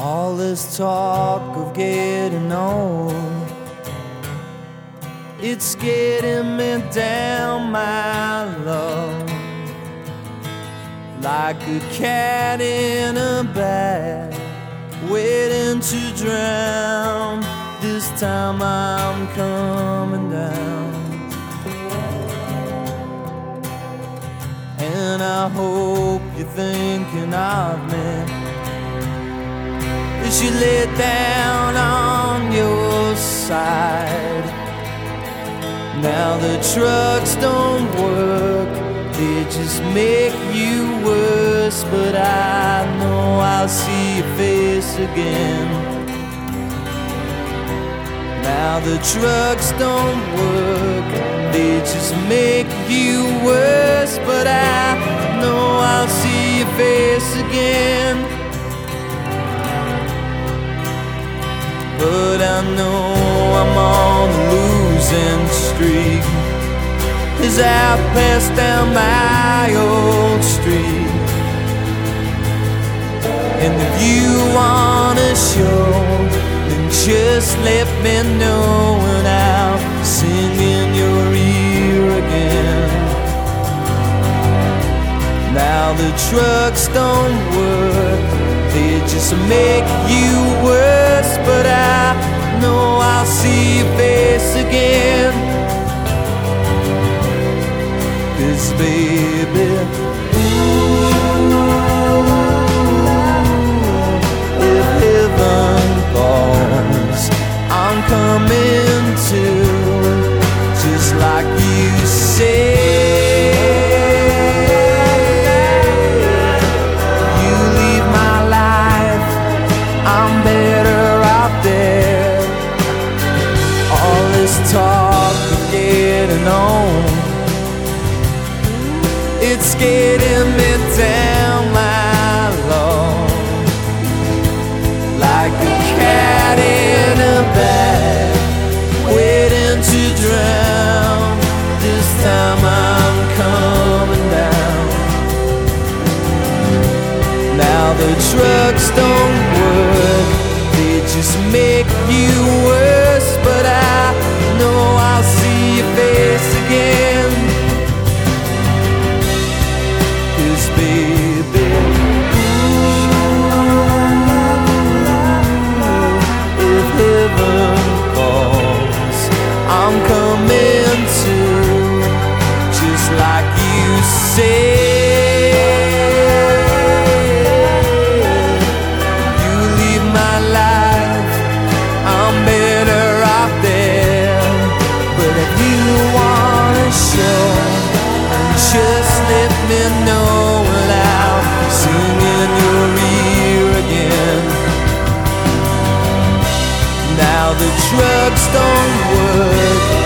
All this talk of getting old, it's getting me down, my love, like a cat in a bag, waiting to drown. This time I'm coming down, and I hope you're thinking of me as you lay down on your side. Now the drugs don't work, they just make you worse. But I know I'll see your face again. Now the drugs don't work, they just make you worse. But I know I'll see your face again. But I know I'm on the losing streak as I pass down my old street. And if you wanna show, then just let me know, and I'll sing in your ear again. Now the drugs don't work, they just make you worse. But I know I'll see your face again. 'Cause baby, if heaven falls, I'm coming to, just like you say. Talk of getting on, it's getting me down, my love, like a cat in a bag, waiting to drown. This time I'm coming down. Now the drugs don't work, they just make you worse. But I know I'll see your face again. 'Cause baby, if heaven falls, I'm coming to, just like you say. You leave my life, I'm better off there. But if you wanna show, just let me know, and I'll sing in your ear again. Now the drugs don't work,